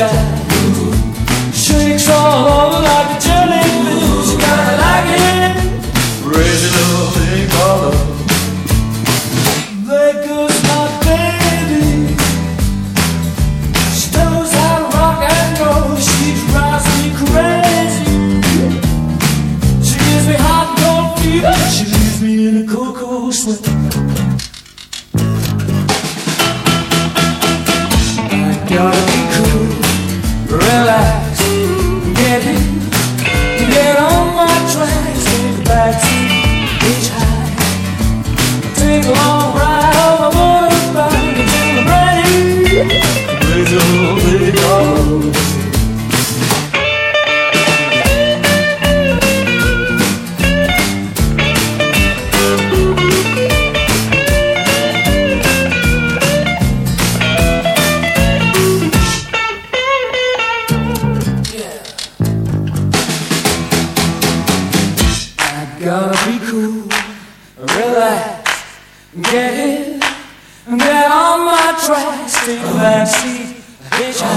hitchhike. Shakes all over like a jellyfish. You gotta like it. Raise it up, they call up. There goes my baby. She knows how to rock and roll. She drives me crazy. She gives me hot and cold fever. She leaves me in a cocoa sweat. I gotta be cool, relax, get in, get on my tracks, take a backseat, hitchhike, take a long ride on my motorbike until I'm ready. Raise a little big dog. Gotta be cool, relax, get in, get on my tracks, take a backseat, hitchhike.